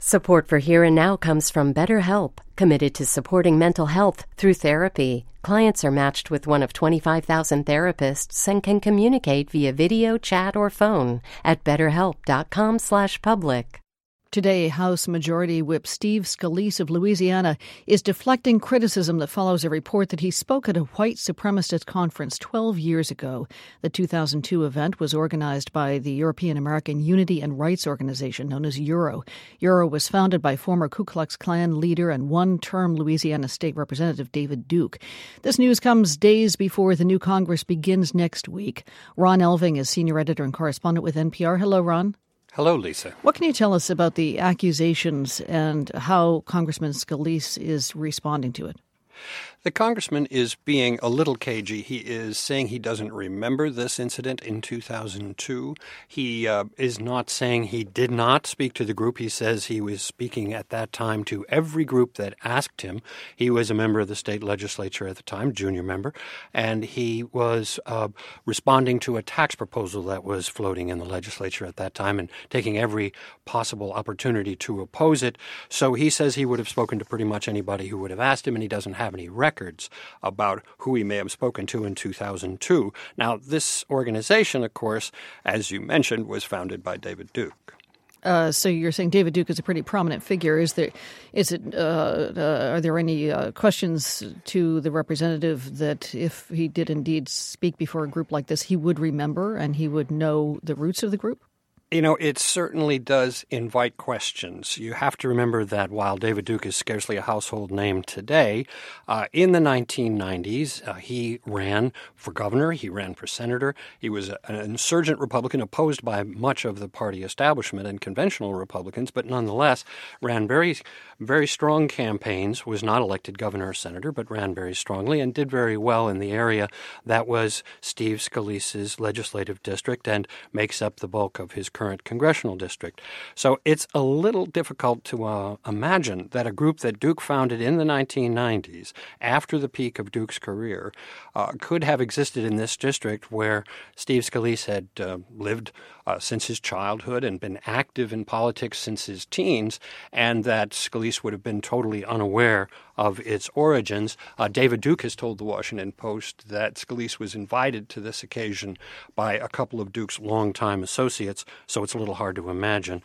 Support for Here and Now comes from BetterHelp, committed to supporting mental health through therapy. Clients are matched with one of 25,000 therapists and can communicate via video, chat, or phone at betterhelp.com/public. Today, House Majority Whip Steve Scalise of Louisiana is deflecting criticism that follows a report that he spoke at a white supremacist conference 12 years ago. The 2002 event was organized by the European American Unity and Rights Organization, known as EURO. EURO was founded by former Ku Klux Klan leader and one-term Louisiana State Representative David Duke. This news comes days before the new Congress begins next week. Ron Elving is senior editor and correspondent with NPR. Hello, Ron. Hello, Lisa. What can you tell us about the accusations and how Congressman Scalise is responding to it? The congressman is being a little cagey. He is saying he doesn't remember this incident in 2002. He is not saying he did not speak to the group. He says he was speaking at that time to every group that asked him. He was a member of the state legislature at the time, junior member, and he was responding to a tax proposal that was floating in the legislature at that time and taking every possible opportunity to oppose it. So he says he would have spoken to pretty much anybody who would have asked him, and he doesn't have any records about who he may have spoken to in 2002. Now, this organization, of course, as you mentioned, was founded by David Duke. So you're saying David Duke is a pretty prominent figure. Are there any questions to the representative that if he did indeed speak before a group like this, he would remember and he would know the roots of the group? You know, it certainly does invite questions. You have to remember that while David Duke is scarcely a household name today, in the 1990s, he ran for governor, he ran for senator. He was an insurgent Republican opposed by much of the party establishment and conventional Republicans, but nonetheless ran very, very strong campaigns, was not elected governor or senator, but ran very strongly and did very well in the area that was Steve Scalise's legislative district and makes up the bulk of his current congressional district. So it's a little difficult to imagine that a group that Duke founded in the 1990s, after the peak of Duke's career, could have existed in this district where Steve Scalise had lived since his childhood and been active in politics since his teens, and that Scalise would have been totally unaware of its origins. David Duke has told the Washington Post that Scalise was invited to this occasion by a couple of Duke's longtime associates, so it's a little hard to imagine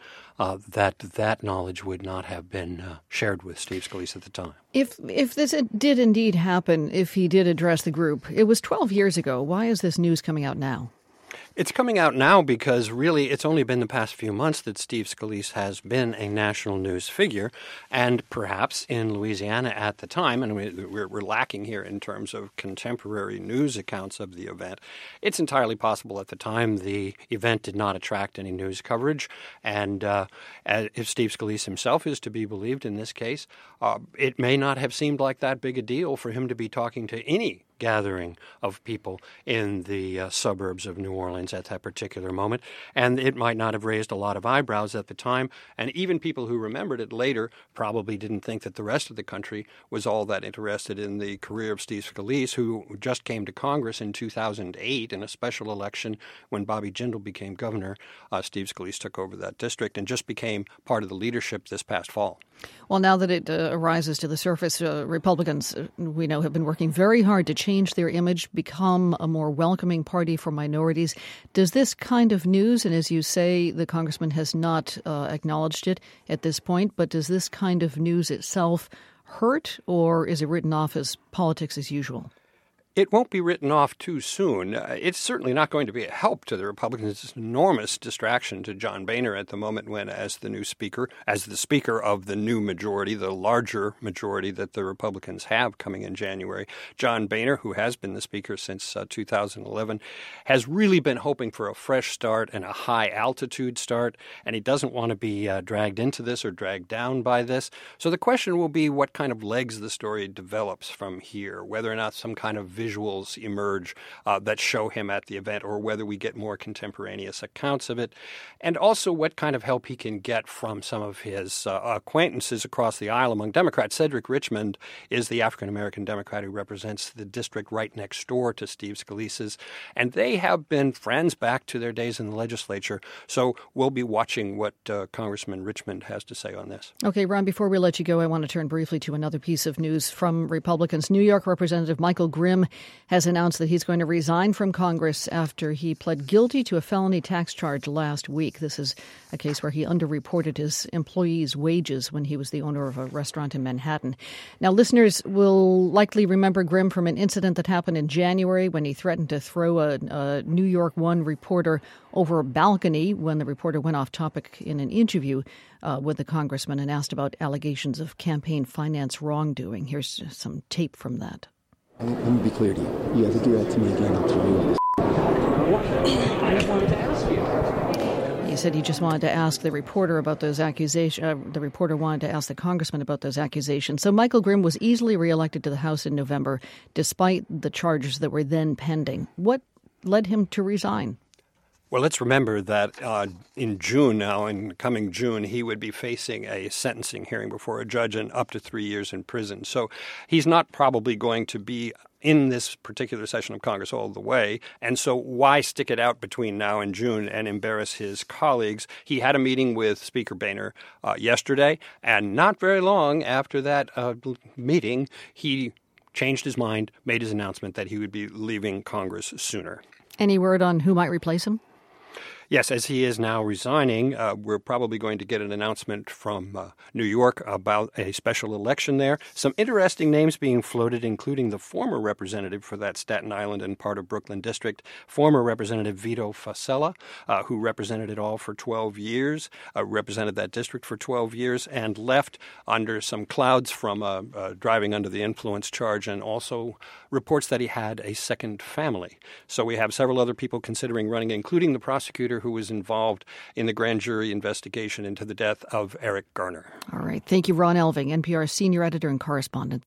that knowledge would not have been shared with Steve Scalise at the time. If this did indeed happen, if he did address the group, it was 12 years ago. Why is this news coming out now? It's coming out now because really it's only been the past few months that Steve Scalise has been a national news figure, and perhaps in Louisiana at the time, and we're lacking here in terms of contemporary news accounts of the event, it's entirely possible at the time the event did not attract any news coverage, and if Steve Scalise himself is to be believed in this case, it may not have seemed like that big a deal for him to be talking to any gathering of people in the suburbs of New Orleans at that particular moment, and it might not have raised a lot of eyebrows at the time, and even people who remembered it later probably didn't think that the rest of the country was all that interested in the career of Steve Scalise, who just came to Congress in 2008 in a special election when Bobby Jindal became governor. Steve Scalise took over that district and just became part of the leadership this past fall. Well, now that it arises to the surface, Republicans, we know, have been working very hard to change their image, become a more welcoming party for minorities. Does this kind of news, and as you say, the congressman has not acknowledged it at this point, but does this kind of news itself hurt, or is it written off as politics as usual? It won't be written off too soon. It's certainly not going to be a help to the Republicans. It's an enormous distraction to John Boehner at the moment when, as the speaker of the new majority, the larger majority that the Republicans have coming in January, John Boehner, who has been the speaker since 2011, has really been hoping for a fresh start and a high-altitude start, and he doesn't want to be dragged into this or dragged down by this. So the question will be what kind of legs the story develops from here, whether or not some kind of visuals emerge that show him at the event, or whether we get more contemporaneous accounts of it, and also what kind of help he can get from some of his acquaintances across the aisle among Democrats. Cedric Richmond is the African-American Democrat who represents the district right next door to Steve Scalise's, and they have been friends back to their days in the legislature. So we'll be watching what Congressman Richmond has to say on this. Okay, Ron, before we let you go, I want to turn briefly to another piece of news from Republicans. New York Representative Michael Grimm has announced that he's going to resign from Congress after he pled guilty to a felony tax charge last week. This is a case where he underreported his employees' wages when he was the owner of a restaurant in Manhattan. Now, listeners will likely remember Grimm from an incident that happened in January when he threatened to throw a New York One reporter over a balcony when the reporter went off topic in an interview with the congressman and asked about allegations of campaign finance wrongdoing. Here's some tape from that. Let me be clear to you. You have to do that to me again, I'll throw you over. I just wanted to ask you. He said he just wanted to ask the reporter about those accusations. The reporter wanted to ask the congressman about those accusations. So Michael Grimm was easily reelected to the House in November, despite the charges that were then pending. What led him to resign? Well, let's remember that in June now, in coming June, he would be facing a sentencing hearing before a judge and up to 3 years in prison. So he's not probably going to be in this particular session of Congress all the way. And so why stick it out between now and June and embarrass his colleagues? He had a meeting with Speaker Boehner yesterday, and not very long after that meeting, he changed his mind, made his announcement that he would be leaving Congress sooner. Any word on who might replace him? Yes, as he is now resigning, we're probably going to get an announcement from New York about a special election there. Some interesting names being floated, including the former representative for that Staten Island and part of Brooklyn district, former Representative Vito Fossella, who represented it all for 12 years, represented that district for 12 years, and left under some clouds from a driving under the influence charge, and also reports that he had a second family. So we have several other people considering running, including the prosecutor who was involved in the grand jury investigation into the death of Eric Garner. All right. Thank you, Ron Elving, NPR senior editor and correspondent.